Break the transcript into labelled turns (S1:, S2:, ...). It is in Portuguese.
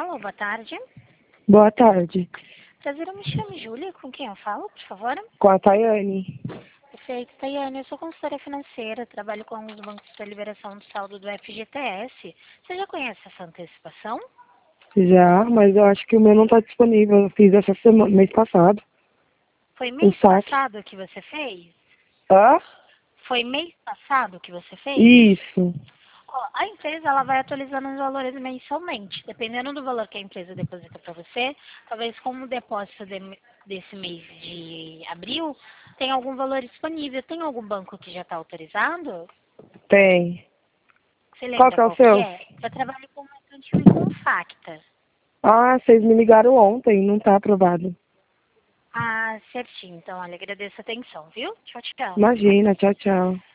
S1: Alô, boa tarde.
S2: Boa tarde.
S1: Prazer, eu me chamo Júlia. Com quem eu falo, por favor?
S2: Com a Tayane.
S1: Perfeito, Tayane. Eu sou consultora financeira, trabalho com os bancos para liberação do saldo do FGTS. Você já conhece essa antecipação?
S2: Já, mas eu acho que o meu não está disponível. Eu fiz essa semana, mês passado.
S1: Foi
S2: O
S1: mês
S2: saque.
S1: passado que você fez?
S2: Hã?
S1: Foi mês passado que você fez?
S2: Isso.
S1: Ó, a empresa ela vai atualizando os valores mensalmente. Dependendo do valor que a empresa deposita para você, talvez como o depósito desse mês de abril, tem algum valor disponível. Tem algum banco que já está autorizado?
S2: Tem.
S1: Você
S2: Qual
S1: lembra
S2: que é o
S1: qual que
S2: seu?
S1: é? Eu trabalho com mercantil e com Facta.
S2: Ah, vocês me ligaram ontem, não está aprovado.
S1: Ah, certinho. Então, olha, agradeço a atenção, viu? Tchau, tchau.
S2: Imagina, tchau, tchau.